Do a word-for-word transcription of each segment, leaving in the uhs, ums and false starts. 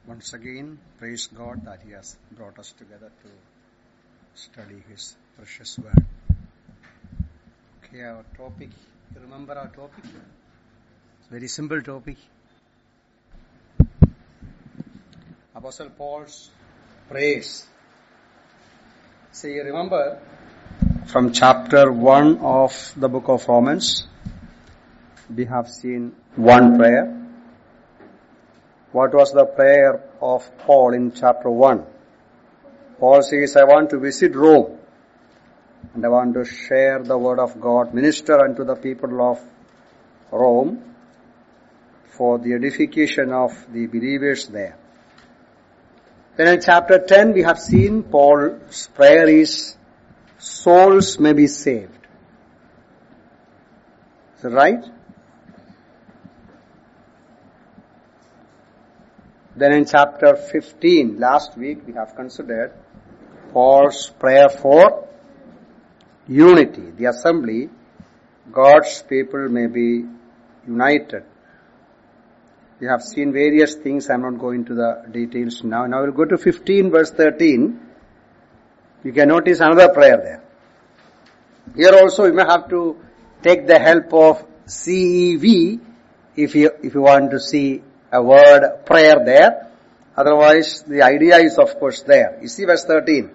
Once again, praise God that He has brought us together to study His precious word. Okay, our topic, you remember our topic? It's a very simple topic. Apostle Paul's prayers. So you remember from chapter one of the book of Romans, we have seen one prayer. What was the prayer of Paul in chapter one? Paul says, I want to visit Rome and I want to share the word of God, minister unto the people of Rome for the edification of the believers there. Then in chapter ten we have seen Paul's prayer is, souls may be saved. Is that right? Then in chapter fifteen, last week we have considered Paul's prayer for unity. The assembly, God's people may be united. We have seen various things. I am not going to the details now. Now we'll go to fifteen verse thirteen. You can notice another prayer there. Here also you may have to take the help of C E V if you, if you want to see a word prayer there. Otherwise, the idea is of course there. You see verse thirteen.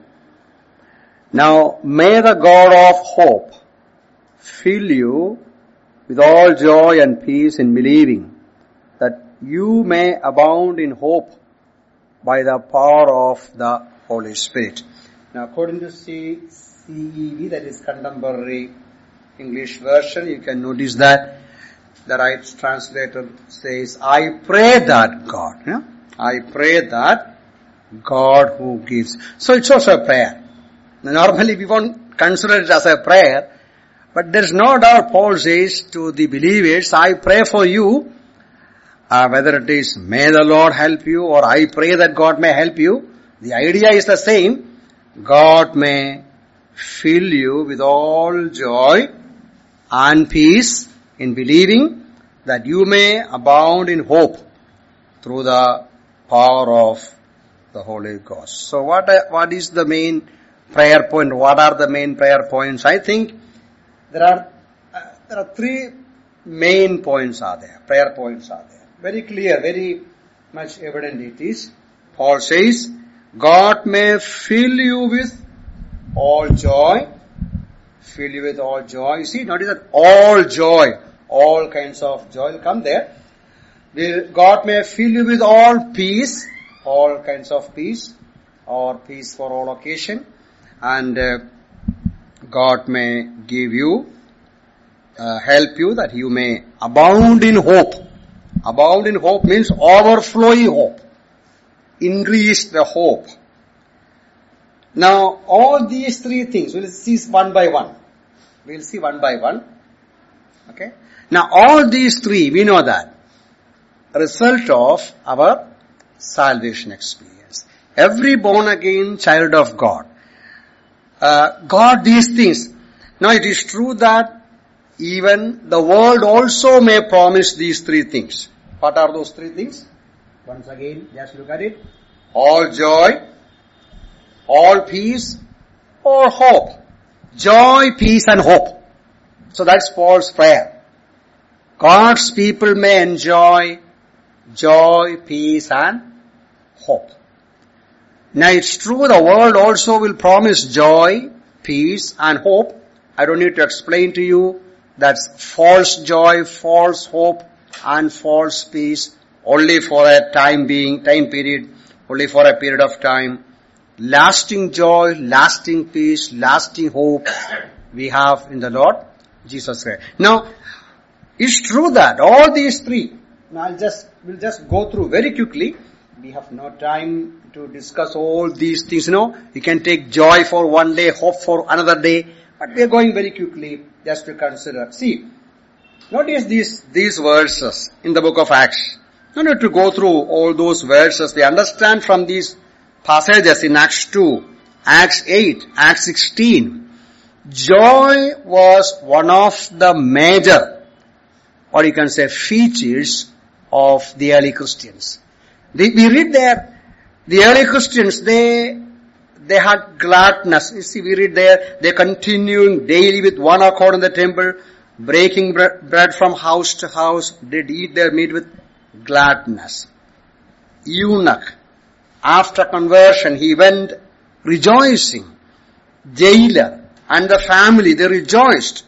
Now, may the God of hope fill you with all joy and peace in believing, that you may abound in hope by the power of the Holy Spirit. Now, according to C E V, that is Contemporary English Version, you can notice that the right translator says, I pray that God, yeah? I pray that God who gives. So it's also a prayer. Normally we won't consider it as a prayer, but there's no doubt Paul says to the believers, I pray for you, uh, whether it is may the Lord help you or I pray that God may help you. The idea is the same. God may fill you with all joy and peace in believing, that you may abound in hope through the power of the Holy Ghost. So what what is the main prayer point? What are the main prayer points? I think there are uh, there are three main points are there. Prayer points are there. Very clear, very much evident it is. Paul says, God may fill you with all joy. Fill you with all joy. You see, notice that all joy, all kinds of joy will come there. God may fill you with all peace, all kinds of peace, or peace for all occasion. And uh, God may give you, uh, help you that you may abound in hope. Abound in hope means overflowing hope. Increase the hope. Now, all these three things, we'll see one by one. We'll see one by one. Okay? Now, all these three, we know that, a result of our salvation experience. Every born again child of God, uh, got these things. Now, it is true that even the world also may promise these three things. What are those three things? Once again, just look at it. All joy, all peace, or hope. Joy, peace, and hope. So that's Paul's prayer. God's people may enjoy joy, peace, and hope. Now it's true the world also will promise joy, peace, and hope. I don't need to explain to you that's false joy, false hope, and false peace only for a time being, time period, only for a period of time. Lasting joy, lasting peace, lasting hope we have in the Lord Jesus Christ. Now, it's true that all these three, now I'll just, we'll just go through very quickly. We have no time to discuss all these things, you know. You can take joy for one day, hope for another day, but we are going very quickly just to consider. See, notice these, these verses in the book of Acts. No need to go through all those verses. We understand from these passages in Acts two, Acts eight, Acts sixteen. Joy was one of the major, or you can say features of the early Christians. They, we read there, the early Christians, they, they had gladness. You see, we read there, they continuing daily with one accord in the temple, breaking bread from house to house, did eat their meat with gladness. Eunuch, after conversion, he went rejoicing. Jailer and the family, they rejoiced.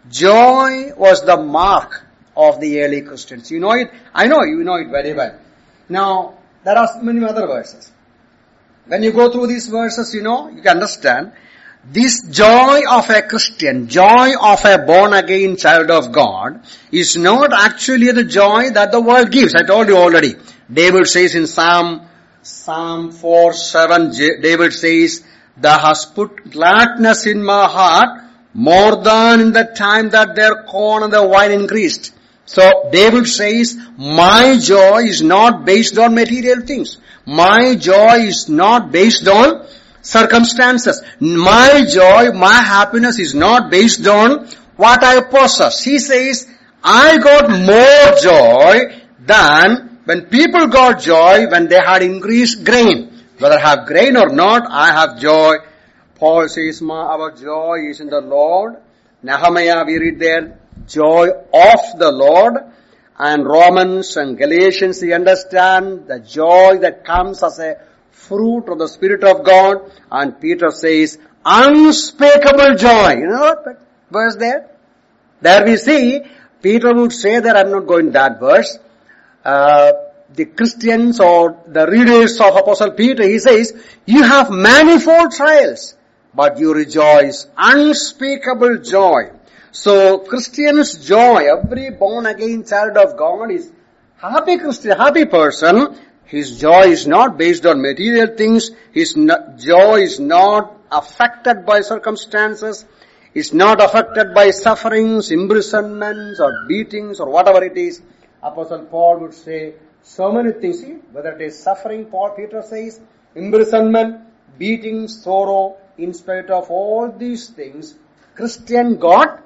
Joy was the mark of the early Christians. You know it? I know you know it very well. Now, there are many other verses. When you go through these verses, you know, you can understand. This joy of a Christian, joy of a born-again child of God, is not actually the joy that the world gives. I told you already. David says in Psalm, Psalm four seven, David says, Thou hast put gladness in my heart more than in the time that their corn and the wine increased. So David says, my joy is not based on material things. My joy is not based on circumstances. My joy, my happiness is not based on what I possess. He says, I got more joy than when people got joy when they had increased grain. Whether I have grain or not, I have joy. Paul says, our joy is in the Lord. Nehemiah, we read there, joy of the Lord. And Romans and Galatians, we understand the joy that comes as a fruit of the Spirit of God. And Peter says, unspeakable joy. You know what verse there? There we see, Peter would say that, I'm not going that verse. Uh, the Christians or the readers of Apostle Peter, he says, you have manifold trials, but you rejoice. Unspeakable joy. So, Christian's joy, every born-again child of God is happy Christian, happy person. His joy is not based on material things. His no, joy is not affected by circumstances. Is not affected by sufferings, imprisonments, or beatings, or whatever it is. Apostle Paul would say so many things. See, whether it is suffering, Paul, Peter says, imprisonment, beating, sorrow, in spite of all these things, Christian got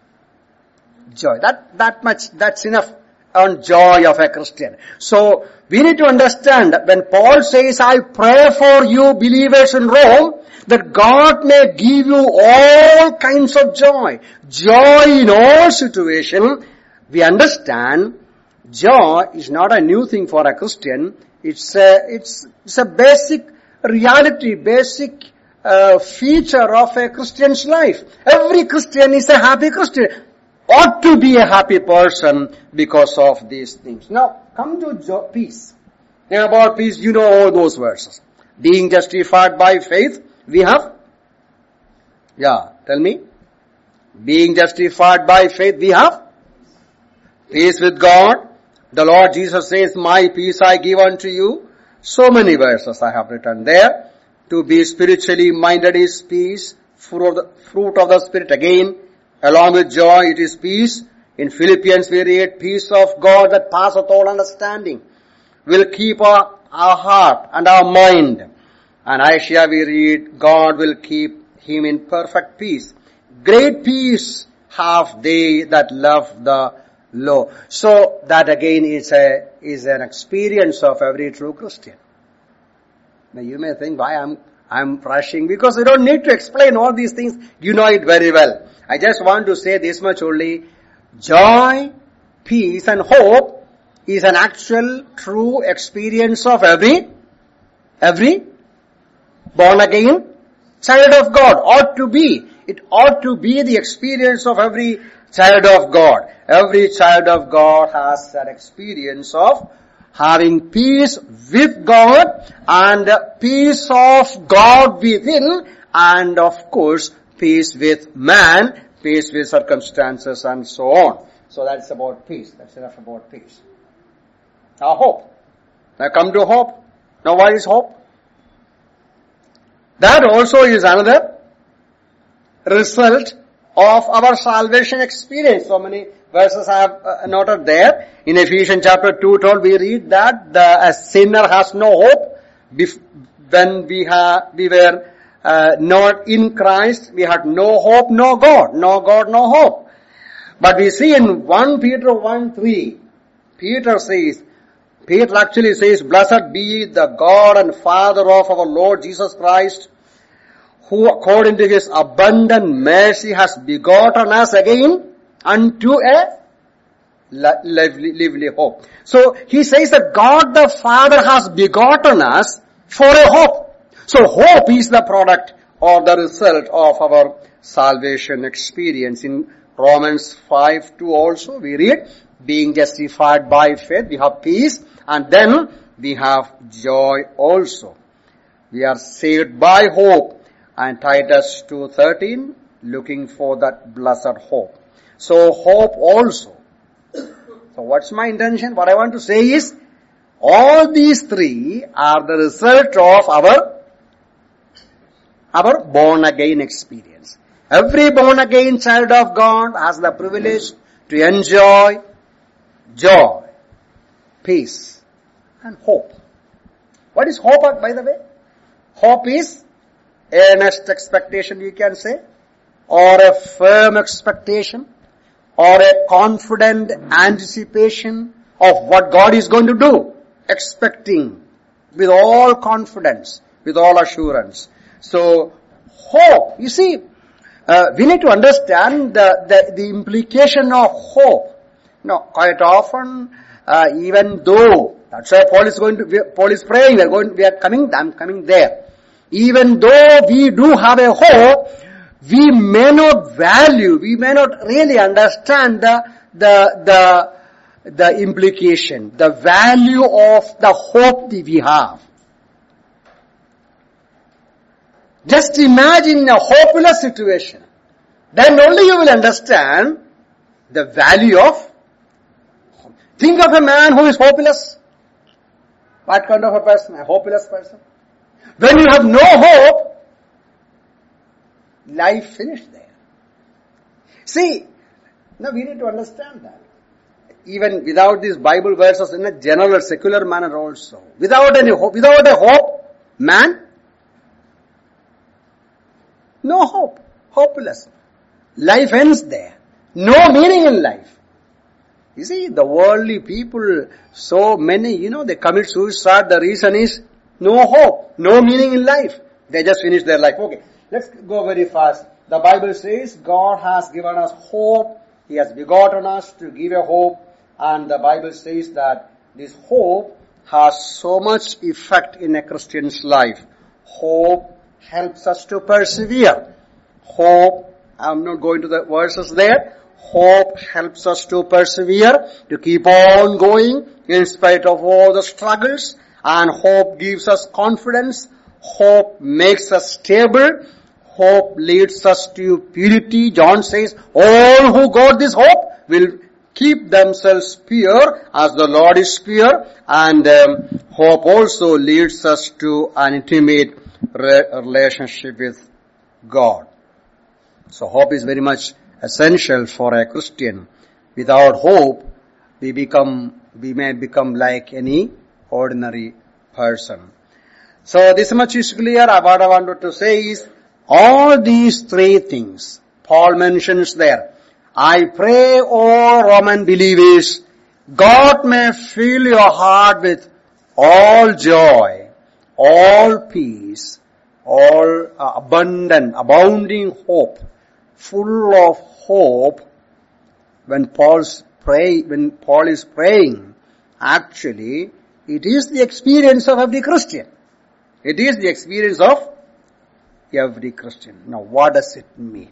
joy. That, that much, that's enough on joy of a Christian. So, we need to understand that when Paul says, I pray for you believers in Rome, that God may give you all kinds of joy. Joy in all situations. We understand joy is not a new thing for a Christian. It's a, it's, it's a basic reality, basic uh, feature of a Christian's life. Every Christian is a happy Christian. Ought to be a happy person because of these things. Now, come to jo- peace. Now, about peace, you know all those verses. Being justified by faith, we have? Yeah, tell me. Being justified by faith, we have? Peace with God. The Lord Jesus says, my peace I give unto you. So many verses I have written there. To be spiritually minded is peace. Fruit of the, fruit of the Spirit again. Along with joy, it is peace. In Philippians we read, peace of God that passeth all understanding will keep our, our heart and our mind. And Isaiah we read, God will keep him in perfect peace. Great peace have they that love the Lord. So that again is a is an experience of every true Christian. Now you may think, why I'm I'm rushing? Because you don't need to explain all these things. You know it very well. I just want to say this much only. Joy, peace and hope is an actual true experience of every, every born again child of God. Ought to be. It ought to be the experience of every child of God. Every child of God has that experience of having peace with God and peace of God within, and of course peace with man, peace with circumstances and so on. So that's about peace. That's enough about peace. Now hope. Now come to hope. Now what is hope? That also is another result of our salvation experience. So many verses I have uh, noted there. In Ephesians chapter two told, we read that the a sinner has no hope. Bef- when we ha- we were uh, not in Christ, we had no hope, no God. No God, no hope. But we see in First Peter one three, Peter says, Peter actually says, "Blessed be the God and Father of our Lord Jesus Christ, who according to his abundant mercy has begotten us again unto a lively, lively hope." So he says that God the Father has begotten us for a hope. So hope is the product or the result of our salvation experience. In Romans five two also we read, being justified by faith, we have peace, and then we have joy also. We are saved by hope. And Titus two thirteen, looking for that blessed hope. So hope also. So what's my intention? What I want to say is, all these three are the result of our, our born again experience. Every born again child of God has the privilege to enjoy joy, peace, and hope. What is hope, by the way? Hope is earnest expectation, you can say, or a firm expectation, or a confident anticipation of what God is going to do, expecting with all confidence, with all assurance. So, hope, you see, uh, we need to understand the, the, the implication of hope. No, quite often, uh, even though, that's why Paul is going to, Paul is praying, we are going, we are coming, I'm coming there. Even though we do have a hope, we may not value, we may not really understand the, the, the, the implication, the value of the hope that we have. Just imagine a hopeless situation. Then only you will understand the value of hope. Think of a man who is hopeless. What kind of a person? A hopeless person. When you have no hope, life finished there. See, now we need to understand that. Even without these Bible verses, in a general secular manner also. Without any hope, without a hope, man, no hope, hopeless. Life ends there. No meaning in life. You see, the worldly people, so many, you know, they commit suicide. The reason is no hope, no meaning in life. They just finish their life. Okay, let's go very fast. The Bible says God has given us hope. He has begotten us to give a hope. And the Bible says that this hope has so much effect in a Christian's life. Hope helps us to persevere. Hope, I'm not going to the verses there. Hope helps us to persevere, to keep on going in spite of all the struggles. And hope gives us confidence. Hope makes us stable. Hope leads us to purity. John says, all who got this hope will keep themselves pure as the Lord is pure. And um, hope also leads us to an intimate re- relationship with God. So hope is very much essential for a Christian. Without hope, we become, we may become like any ordinary person. So this much is clear. What I wanted to say is, all these three things Paul mentions there. I pray, O Roman believers, God may fill your heart with all joy, all peace, all uh, abundant, abounding hope, full of hope. When Paul's pray, when Paul is praying, actually, it is the experience of every Christian. It is the experience of every Christian. Now, what does it mean?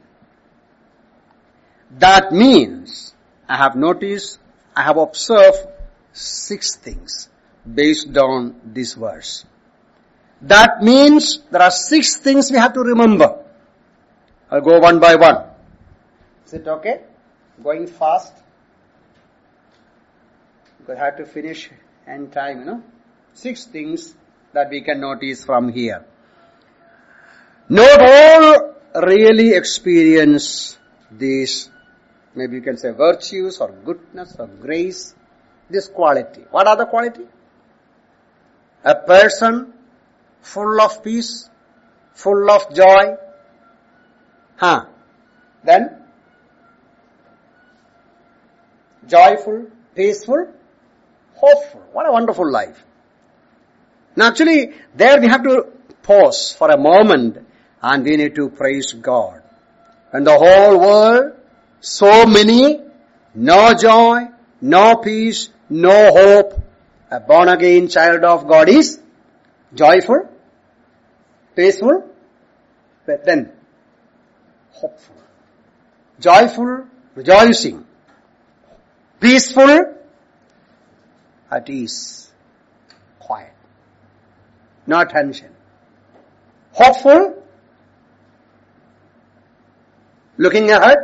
That means, I have noticed, I have observed six things based on this verse. That means there are six things we have to remember. I'll go one by one. Is it okay? Going fast? Because I have to finish in time, you know. Six things that we can notice from here. Not all really experience these, maybe you can say virtues or goodness or grace, this quality. What are the quality? A person full of peace, full of joy. Huh. Then, joyful, peaceful, Hopeful. What a wonderful life. Now actually, there we have to pause for a moment and we need to praise God. When the whole world, so many, no joy, no peace, no hope, a born again child of God is joyful, peaceful, but then hopeful, joyful, rejoicing, peaceful, at ease, quiet, no tension, hopeful, looking ahead,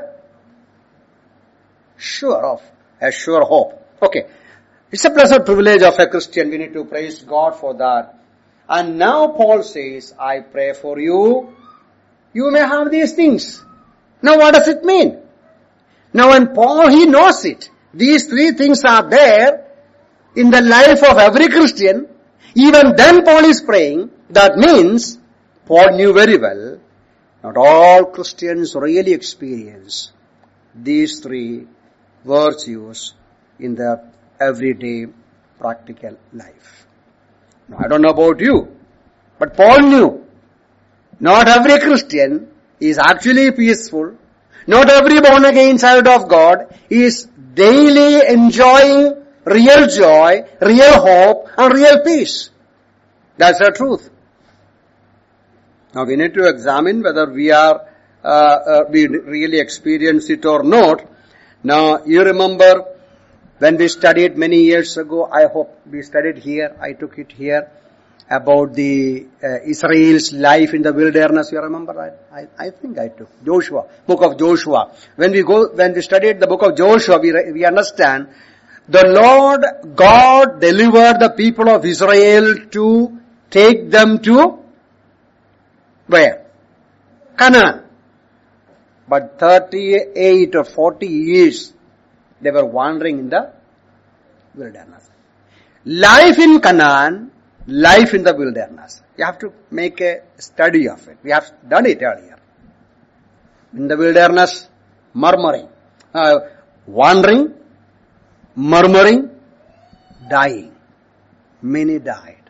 sure of, a sure hope. Okay. It's a blessed privilege of a Christian. We need to praise God for that. And now Paul says, I pray for you. You may have these things. Now what does it mean? Now when Paul, he knows it. These three things are there in the life of every Christian. Even then Paul is praying. That means Paul knew very well, not all Christians really experience these three virtues in their everyday practical life. Now, I don't know about you, but Paul knew not every Christian is actually peaceful. Not every born again child of God is daily enjoying real joy, real hope, and real peace. That's the truth. Now we need to examine whether we are uh, uh, we really experience it or not. Now you remember when we studied many years ago, I hope we studied here, I took it here, about the uh, Israel's life in the wilderness. You remember that? I, I think I took Joshua, book of Joshua. When we go, when we studied the book of Joshua, we, we understand the Lord God delivered the people of Israel to take them to where? Canaan. But thirty-eight or forty years they were wandering in the wilderness. Life in Canaan, life in the wilderness. You have to make a study of it. We have done it earlier. In the wilderness, murmuring, uh, wandering, murmuring, dying. Many died.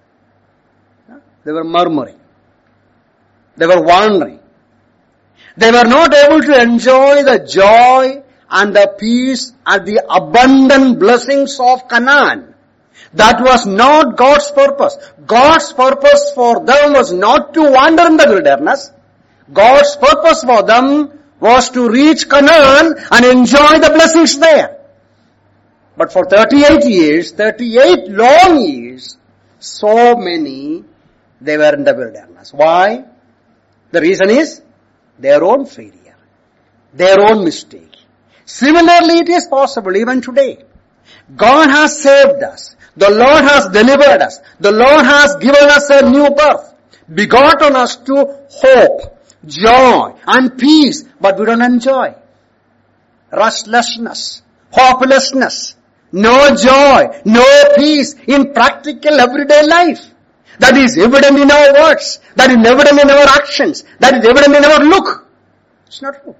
They were murmuring. They were wandering. They were not able to enjoy the joy and the peace and the abundant blessings of Canaan. That was not God's purpose. God's purpose for them was not to wander in the wilderness. God's purpose for them was to reach Canaan and enjoy the blessings there. But for thirty-eight years, thirty-eight long years, so many, they were in the wilderness. Why? The reason is their own failure, their own mistake. Similarly, it is possible even today. God has saved us. The Lord has delivered us. The Lord has given us a new birth, begotten us to hope, joy, and peace, but we don't enjoy. Restlessness, hopelessness, no joy, no peace in practical everyday life. That is evident in our words. That is evident in our actions. That is evident in our look. It's not true.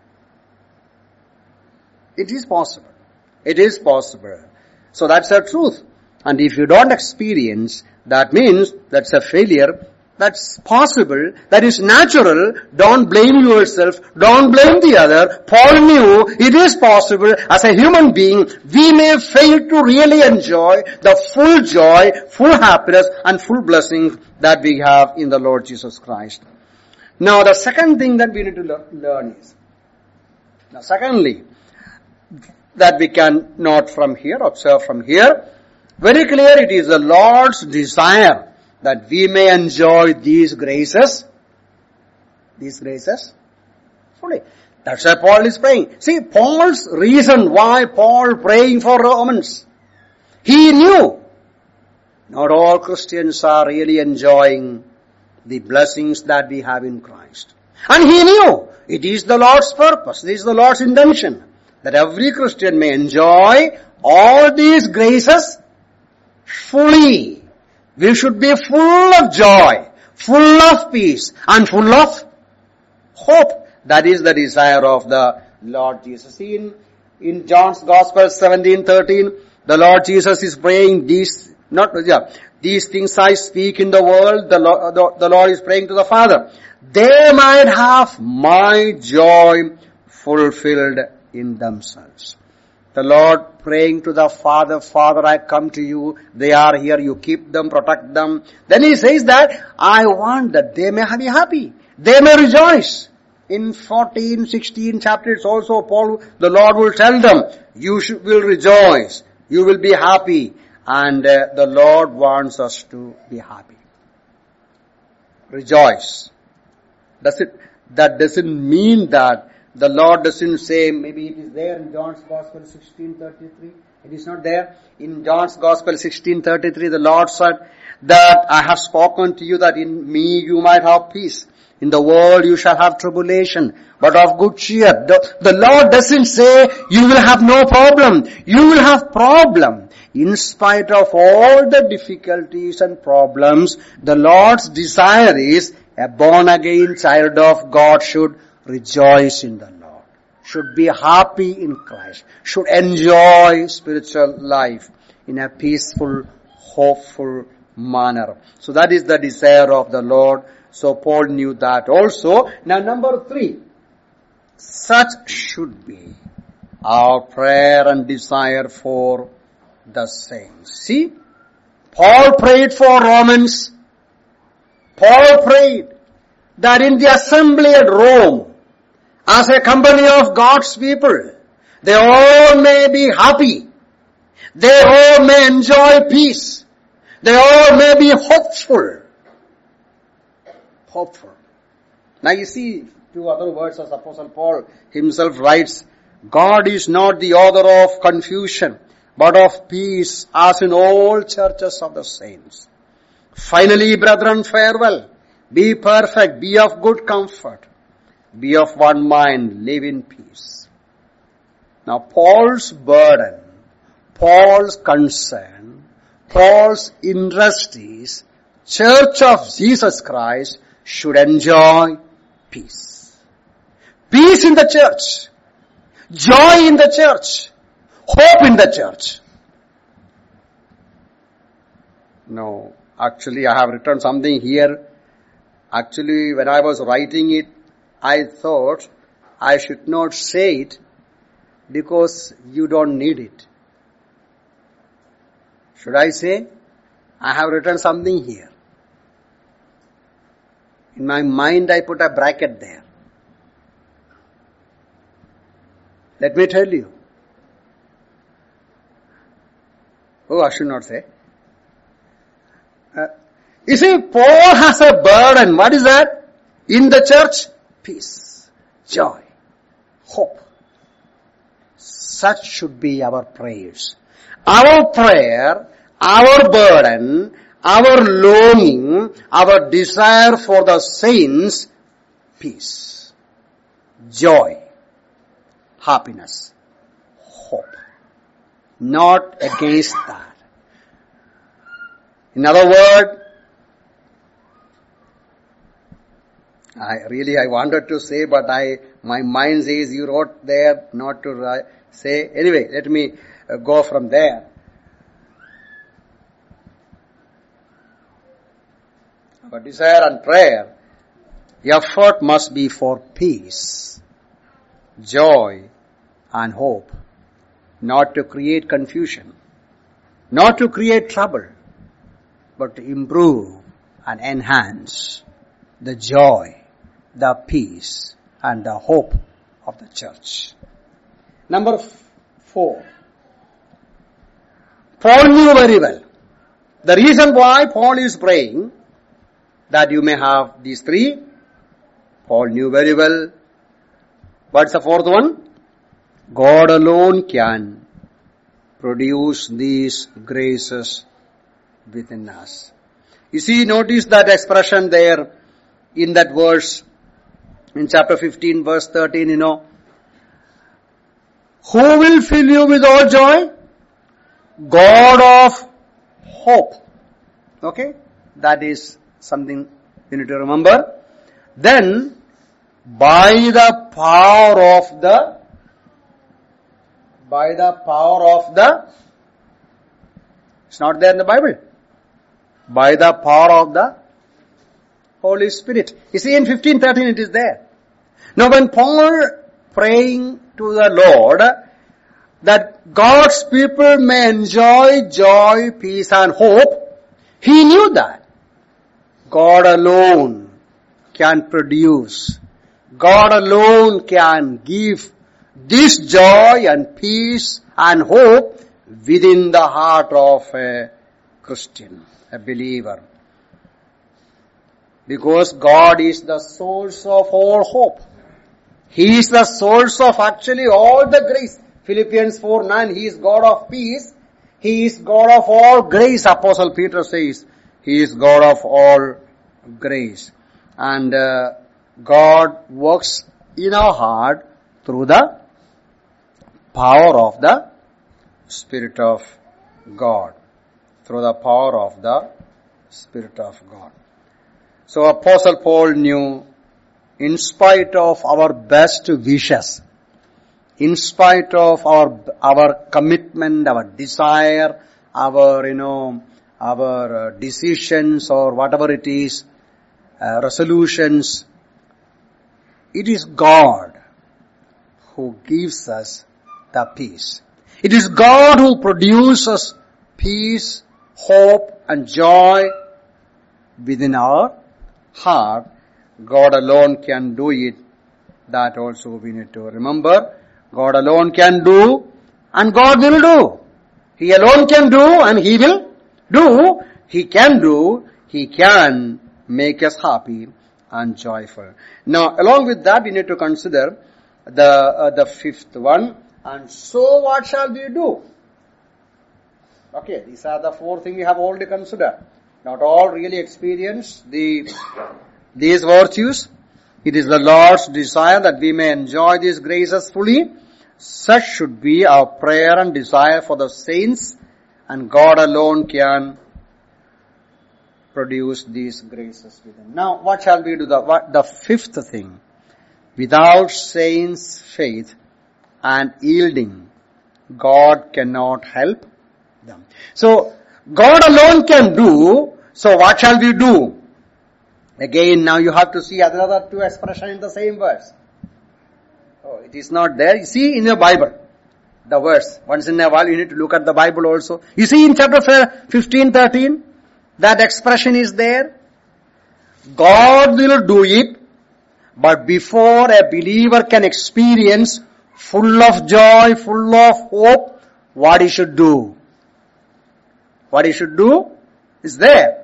It is possible. It is possible. So that's the truth. And if you don't experience, that means that's a failure. That's possible. That is natural. Don't blame yourself. Don't blame the other. Paul knew it is possible. As a human being, we may fail to really enjoy the full joy, full happiness, and full blessings that we have in the Lord Jesus Christ. Now, the second thing that we need to le- learn is, now secondly, that we can note from here, observe from here, very clear it is the Lord's desire that we may enjoy these graces, these graces fully. That's why Paul is praying. See, Paul's reason why Paul praying for Romans, he knew not all Christians are really enjoying the blessings that we have in Christ. And he knew it is the Lord's purpose, it is the Lord's intention, that every Christian may enjoy all these graces fully. We should be full of joy, full of peace, and full of hope. That is the desire of the Lord Jesus. See, in, in John's Gospel seventeen thirteen, The Lord Jesus is praying these, not, yeah, these things I speak in the world, the Lord, the, the Lord is praying to the Father. They might have my joy fulfilled in themselves. The Lord praying to the Father, Father, I come to you. They are here. You keep them, protect them. Then He says that I want that they may be happy. They may rejoice. In fourteen, sixteen chapters also Paul, the Lord will tell them, you should, will rejoice. You will be happy. And uh, the Lord wants us to be happy. Rejoice. Does it, that doesn't mean that the Lord doesn't say, maybe it is there in John's Gospel sixteen thirty-three. It is not there. In John's Gospel sixteen thirty-three, the Lord said that I have spoken to you that in me you might have peace. In the world you shall have tribulation, but of good cheer. The, the Lord doesn't say you will have no problem. You will have problem. In spite of all the difficulties and problems, the Lord's desire is a born again child of God should rejoice in the Lord, should be happy in Christ, should enjoy spiritual life in a peaceful, hopeful manner. So that is the desire of the Lord. So Paul knew that also. Now number three, such should be our prayer and desire for the saints. See, Paul prayed for Romans. Paul prayed that in the assembly at Rome, as a company of God's people, they all may be happy. They all may enjoy peace. They all may be hopeful. Hopeful. Now you see two other words as Apostle Paul himself writes, God is not the author of confusion, but of peace, as in all churches of the saints. Finally, brethren, farewell. Be perfect, be of good comfort, be of one mind, live in peace. Now Paul's burden, Paul's concern, Paul's interest is Church of Jesus Christ should enjoy peace. Peace in the church, joy in the church, hope in the church. No, actually I have written something here. Actually, when I was writing it, I thought I should not say it because you don't need it. Should I say? I have written something here. In my mind, I put a bracket there. Let me tell you. Oh, I should not say. Uh, You see, Paul has a burden. What is that? In the church, peace, joy, hope. Such should be our prayers. Our prayer, our burden, our longing, our desire for the saints, peace, joy, happiness, hope. Not against that. In other words, I really, I wanted to say, but I, my mind says you wrote there not to write, say. Anyway, let me uh, go from there. Our desire and prayer, effort must be for peace, joy, and hope. Not to create confusion, not to create trouble, but to improve and enhance the joy, the peace, and the hope of the church. Number four. Paul knew very well. The reason why Paul is praying that you may have these three, Paul knew very well. What's the fourth one? God alone can produce these graces within us. You see, notice that expression there in that verse, in chapter fifteen, verse thirteen, you know. Who will fill you with all joy? God of hope. Okay? That is something you need to remember. Then, by the power of the, by the power of the It's not there in the Bible. By the power of the Holy Spirit. You see, in fifteen thirteen it is there. Now when Paul praying to the Lord that God's people may enjoy joy, peace and hope, he knew that God alone can produce. God alone can give this joy and peace and hope within the heart of a Christian, a believer. Because God is the source of all hope. He is the source of actually all the grace. Philippians four nine, He is God of peace. He is God of all grace. Apostle Peter says, He is God of all grace. And uh, God works in our heart through the power of the Spirit of God. Through the power of the Spirit of God. So Apostle Paul knew, in spite of our best wishes, in spite of our our commitment, our desire, our, you know, our uh, decisions or whatever it is, uh, resolutions, it is God who gives us the peace. It is God who produces peace, hope and joy within our heart. God alone can do it. That also we need to remember. God alone can do and God will do. He alone can do and He will do. He can do. He can make us happy and joyful. Now, along with that, we need to consider the uh, the fifth one. And so what shall we do? Okay, these are the four things we have already considered. Not all really experience the these virtues. It is the Lord's desire that we may enjoy these graces fully. Such should be our prayer and desire for the saints, and God alone can produce these graces within. Now, what shall we do? The, what, the fifth thing. Without saints' faith and yielding, God cannot help them. So, God alone can do, so what shall we do? Again, now you have to see another two expressions in the same verse. Oh, it is not there. You see in the Bible, the verse. Once in a while you need to look at the Bible also. You see in chapter fifteen thirteen, that expression is there. God will do it, but before a believer can experience full of joy, full of hope, what he should do? What he should do is there.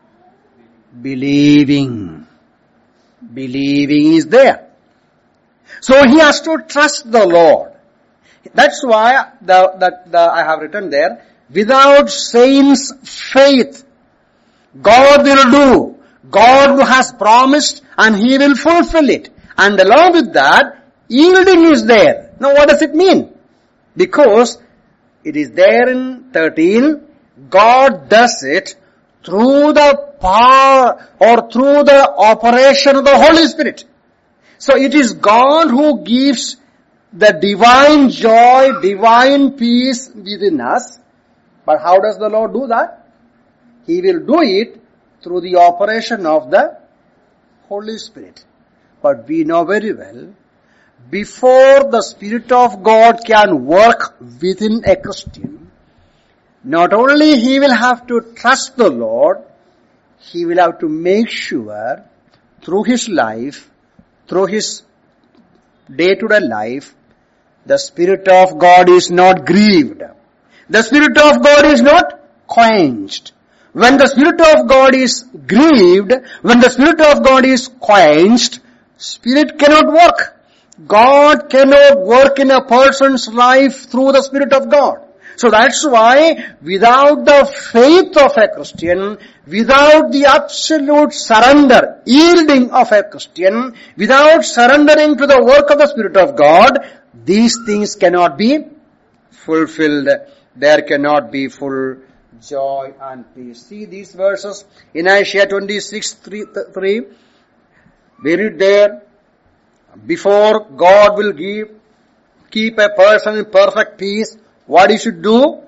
Believing. Believing is there. So he has to trust the Lord. That's why the, the, the I have written there, without saints' faith, God will do. God has promised and He will fulfill it. And along with that, yielding is there. Now what does it mean? Because it is there in thirteen, God does it through the power or through the operation of the Holy Spirit. So it is God who gives the divine joy, divine peace within us. But how does the Lord do that? He will do it through the operation of the Holy Spirit. But we know very well, before the Spirit of God can work within a Christian, not only he will have to trust the Lord, he will have to make sure through his life, through his day-to-day life, the Spirit of God is not grieved. The Spirit of God is not quenched. When the Spirit of God is grieved, when the Spirit of God is quenched, Spirit cannot work. God cannot work in a person's life through the Spirit of God. So that's why without the faith of a Christian, without the absolute surrender, yielding of a Christian, without surrendering to the work of the Spirit of God, these things cannot be fulfilled. There cannot be full joy and peace. See these verses in Isaiah twenty-six, three, we read there, before God will give, keep a person in perfect peace, what he should do?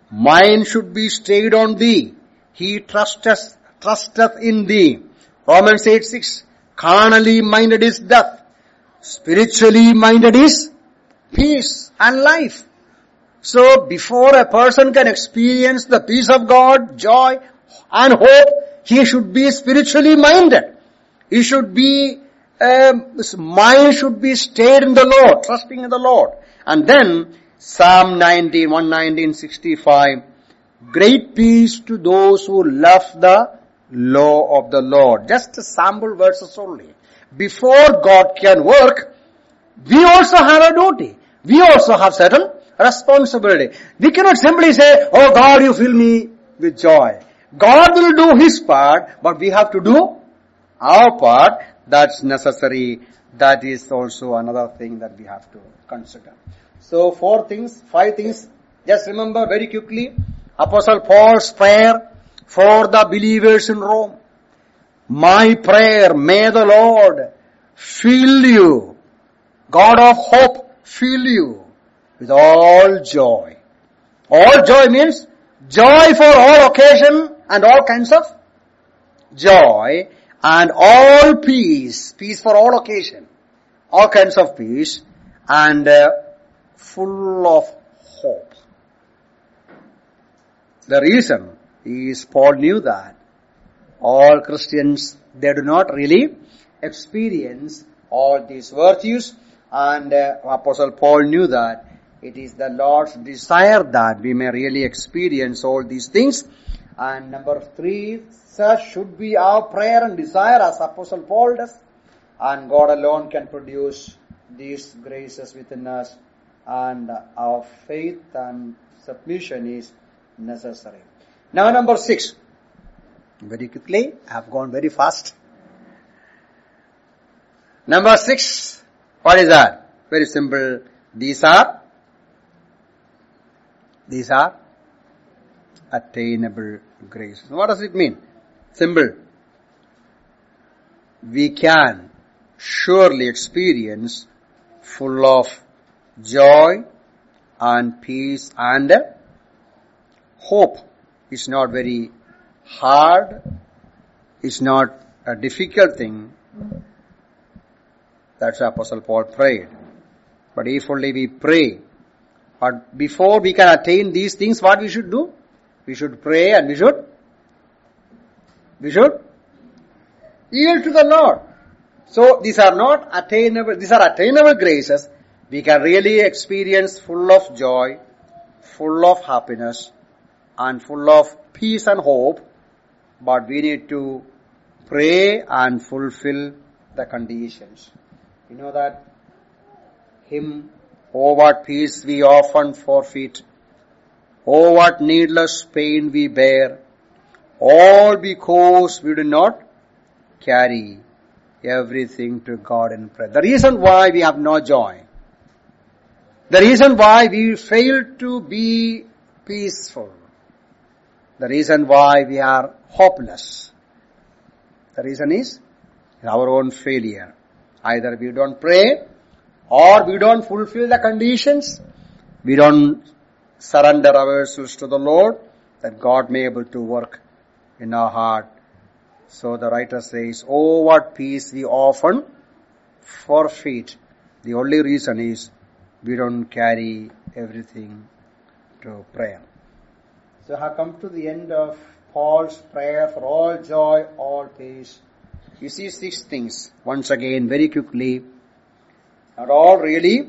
Mind should be stayed on thee. He trusteth, trusteth in thee. Romans eight six. Carnally minded is death. Spiritually minded is peace and life. So before a person can experience the peace of God, joy and hope, he should be spiritually minded. He should be, um, his mind should be stayed in the Lord, trusting in the Lord. And then Psalm nineteen, one nineteen, sixty-five, great peace to those who love the law of the Lord. Just sample verses only. Before God can work, we also have a duty. We also have certain responsibility. We cannot simply say, oh God, you fill me with joy. God will do His part, but we have to do our part. That's necessary. That is also another thing that we have to consider. So four things, five things. Just remember very quickly, Apostle Paul's prayer for the believers in Rome. My prayer, may the Lord fill you, God of hope, fill you with all joy. All joy means joy for all occasion and all kinds of joy, and all peace, peace for all occasion, all kinds of peace, and uh, full of hope. The reason is Paul knew that all Christians, they do not really experience all these virtues, and uh, Apostle Paul knew that it is the Lord's desire that we may really experience all these things. And number three, such should be our prayer and desire as Apostle Paul does. And God alone can produce these graces within us, and our faith and submission is necessary. Now number six. Very quickly, I have gone very fast. Number six, what is that? Very simple. These are, these are attainable graces. What does it mean? Simple. We can surely experience full of joy and peace and hope. It's not very hard. It's not a difficult thing. That's why Apostle Paul prayed. But if only we pray. But before we can attain these things, what we should do? We should pray and we should, we should yield to the Lord. So these are not attainable, these are attainable graces. We can really experience full of joy, full of happiness, and full of peace and hope. But we need to pray and fulfill the conditions. You know that hymn, oh what peace we often forfeit, oh what needless pain we bear, all because we do not carry everything to God in prayer. The reason why we have no joy, the reason why we fail to be peaceful, the reason why we are hopeless, the reason is our own failure. Either we don't pray, or we don't fulfill the conditions, we don't surrender ourselves to the Lord, that God may be able to work in our heart. So the writer says, oh what peace we often forfeit. The only reason is we don't carry everything to prayer. So I have come to the end of Paul's prayer for all joy, all peace. You see six things, once again, very quickly. Not all really.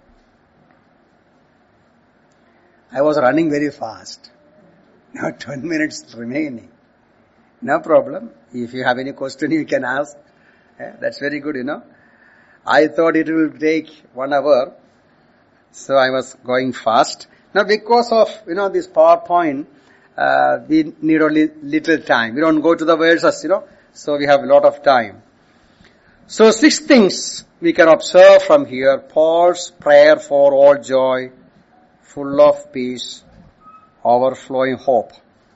I was running very fast. Now ten minutes remaining. No problem. If you have any question, you can ask. Yeah, that's very good, you know. I thought it will take one hour. So I was going fast. Now because of, you know, this PowerPoint, uh, we need only little time. We don't go to the verses, you know. So we have a lot of time. So six things we can observe from here. Paul's prayer for all joy, full of peace, overflowing hope.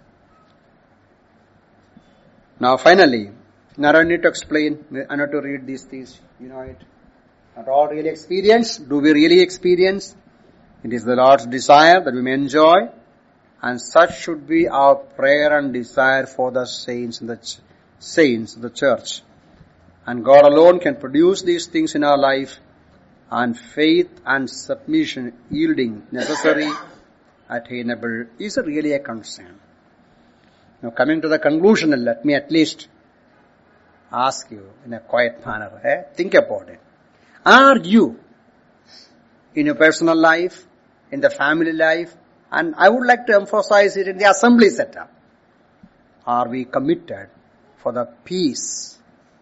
Now finally, now I don't need to explain. I need to read these things. You know it. Not all really experience. Do we really experience? It is the Lord's desire that we may enjoy And such should be our prayer and desire for the saints in the ch- saints of the church. And God alone can produce these things in our life, and faith and submission yielding necessary, attainable is really a concern. Now coming to the conclusion, let me at least ask you in a quiet manner, eh? Think about it. Are you, in your personal life, in the family life, and I would like to emphasize it in the assembly setup, are we committed for the peace,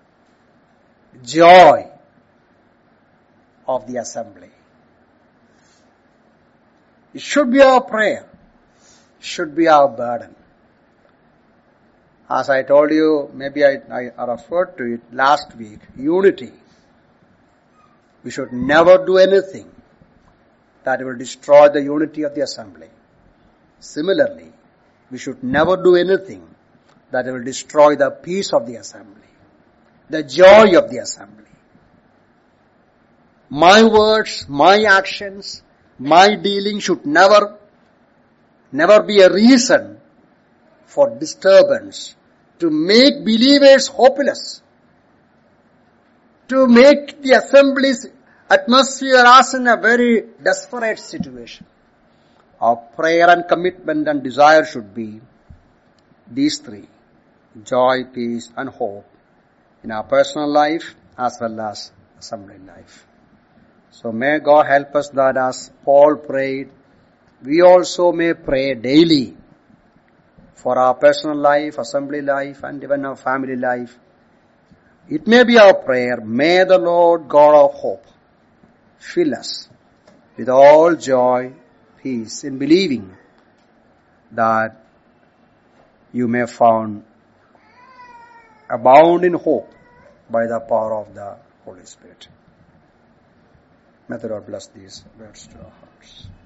joy of the assembly? It should be our prayer. It should be our burden. As I told you, maybe I, I referred to it last week, unity. We should never do anything that will destroy the unity of the assembly. Similarly, we should never do anything that will destroy the peace of the assembly, the joy of the assembly. My words, my actions, my dealing should never, never be a reason for disturbance, to make believers hopeless, to make the assembly's atmosphere as in a very desperate situation. Our prayer and commitment and desire should be these three: joy, peace, and hope in our personal life as well as assembly life. So may God help us that as Paul prayed, we also may pray daily for our personal life, assembly life, and even our family life. It may be our prayer, may the Lord God of hope fill us with all joy, peace in believing, that you may found abound in hope by the power of the Holy Spirit. May the Lord bless these words to our hearts.